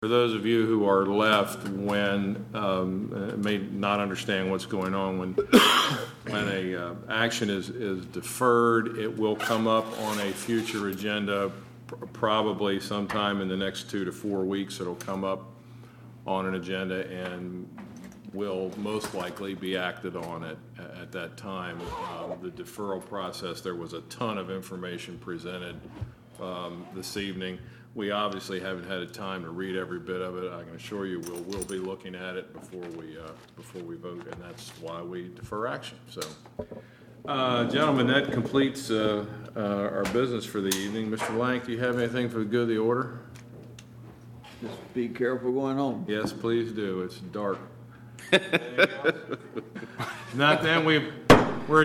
For those of you who are left when may not understand what's going on, when a action is deferred, it will come up on a future agenda, probably sometime in the next 2 to 4 weeks. It'll come up on an agenda and will most likely be acted on at that time. The deferral process, there was a ton of information presented this evening. We obviously haven't had time to read every bit of it. I can assure you we'll be looking at it before we vote, and that's why we defer action. So, gentlemen, that completes our business for the evening. Mr. Lank, do you have anything for the good of the order? Just be careful going home. Yes, please do. It's dark. Not then,